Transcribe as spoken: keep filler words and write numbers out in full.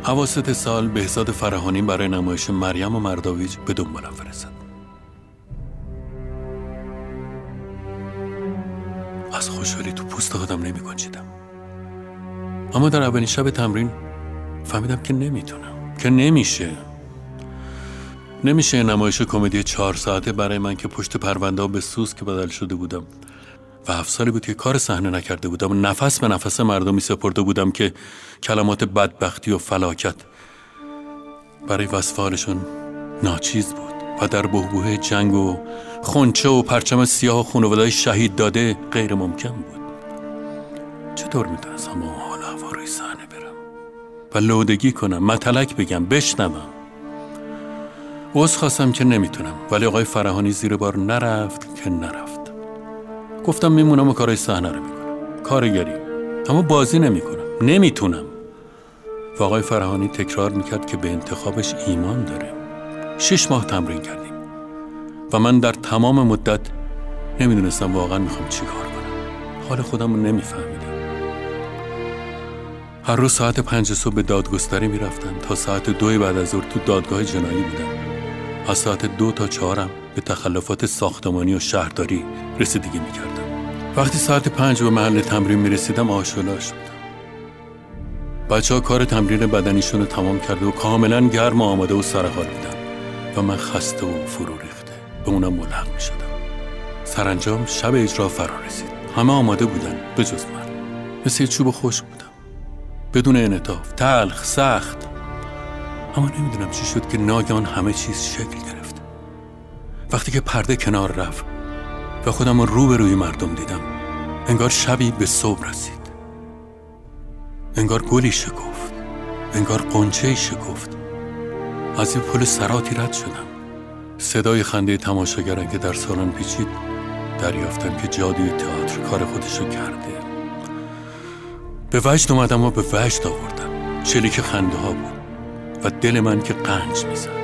اواسط سال بهزاد فرهانی برای نمایش مریم و مرداویج به دنبالم فرستاد. از خوشحالی تو پوست خودم نمی گنجیدم. اما در اولین شب تمرین فهمیدم که نمیتونم، که نمیشه نمیشه نمایش کمدی چهار ساعته برای من که پشت پرونده به سوسک بدل شده بودم و هفت سالی بود که کار صحنه نکرده بودم و نفس به نفس مردمی سپرده بودم که کلمات بدبختی و فلاکت برای وصف حالشون ناچیز بود و در بحبوحه جنگ و خونچه و پرچم سیاه و خانواده‌های شهید داده غیر ممکن بود. چطور میتونستم با حال هوا روی صحنه برم و لودگی کنم، متلک بگم، بشنوم؟ عذر خواستم که نمیتونم، ولی آقای فرهانی زیر بار نرفت که نرفت. گفتم میمونم و کارای صحنه رو میکنم، کارگری، اما بازی نمیکنم، نمیتونم. و آقای فرهانی تکرار میکرد که به انتخابش ایمان داره. شش ماه تمرین کردیم و من در تمام مدت نمیدونستم واقعا میخوام چی کار کنم. حال خودم رو نمیفهمیدم. هر روز ساعت پنج صبح به دادگستری میرفتم تا ساعت دو بعد از ظهر تو دادگاه جنایی بودم. از ساعت دو تا چهارم به تخلفات ساختمانی و شهرداری رسیدگی میکردم. وقتی ساعت پنج به محل تمرین میرسیدم آشولاش بودم. بچه ها کار تمرین بدنیشون رو تمام کرده و کاملا گرم و آماده و سرحال بودن و من خسته و فرو ریخته به اونم ملحق می شدم. سرانجام شب اجرا فرا رسید. همه آماده بودن به جز من. مثل چوب خشک بودم، بدون انعطاف، تلخ، سخت. اما نمیدونم چی شد که ناگهان همه چیز شکل گرفت. وقتی که پرده کنار رفت و خودم رو به روی مردم دیدم، انگار شبی به صبح رسید. انگار گلی شکفت، انگار قنچه‌ای شکفت. از یه پل سراتی رد شدم. صدای خنده تماشاگران که در سالن پیچید، دریافتم که جادوی تئاتر کار خودشو کرده. به وجد اومدم و به وجد آوردم. چلیک خنده ها بود و دل من که قنج میزد.